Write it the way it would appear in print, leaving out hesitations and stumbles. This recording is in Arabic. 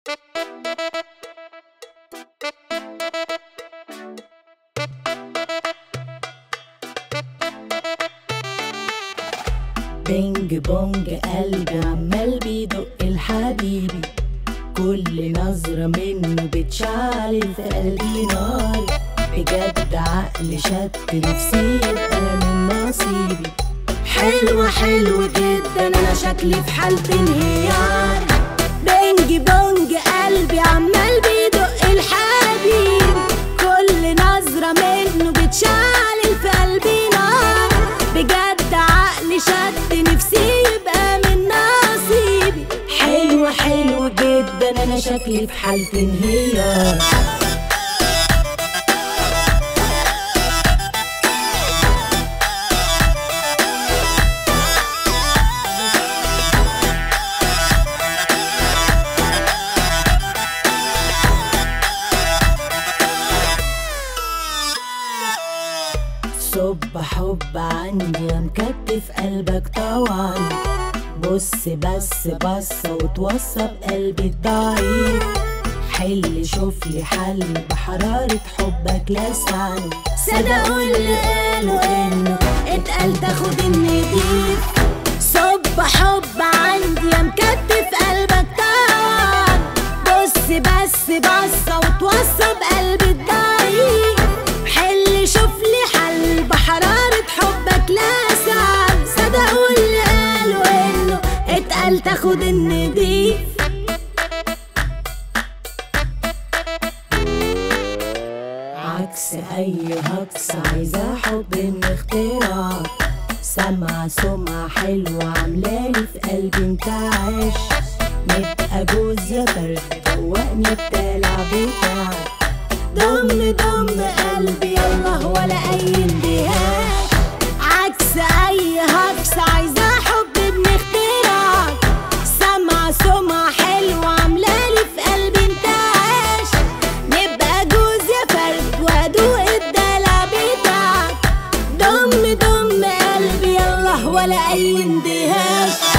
بينج بونج قلبي عمال بيدق الحبيبي، كل نظرة منه بتشعل في قلبي نار. بجد عقلي شت نفسي يبقى من نصيبي. حلوة حلوة جدا أنا شكلي في حالة انهيار. بينج بونج قلبي عمال بيدق الحبيب، كل نظرة منه بتشعل في قلبي نار. بجد عقلي شت نفسي يبقى من نصيبي. حلوة حلوة جدا أنا شكلي في حالة انهيار. صب حب عندي يا مكتف قلبك طوعا. بص بس بصة وتوصى بقلبي الضعيف. حل شوفلي حل بحرارة حبك لسعني. صدقوا اللي قالوا انه اتقال تاخد النضيف. صب حب عندي يا مكتف قلبك طوعا. بص بس بصة وتوصى بقلبي الضعيف. حل شوفلي حل بحرارة حبك لسعني. صدقوا اللي قالوا انه اتقال تاخد النضيف. عكس اي هكس عايزة حب من اختراعك. سمعة سمعة حلوة عاملالي في قلبي انت عايش. نبقى جوز يا فرد دوقني الدلع بتاعك. ضم ضم قلبي يلا ولا اي اندهاش. عكس اي هكس عايزة حب من اختراعك. سمعة سمعة حلوة عاملالي في قلبي انت عايش. نبقى جوز يا فرد وادوق الدلع بتاعك. ضم ضم قلبي يلا ولا اي اندهاش.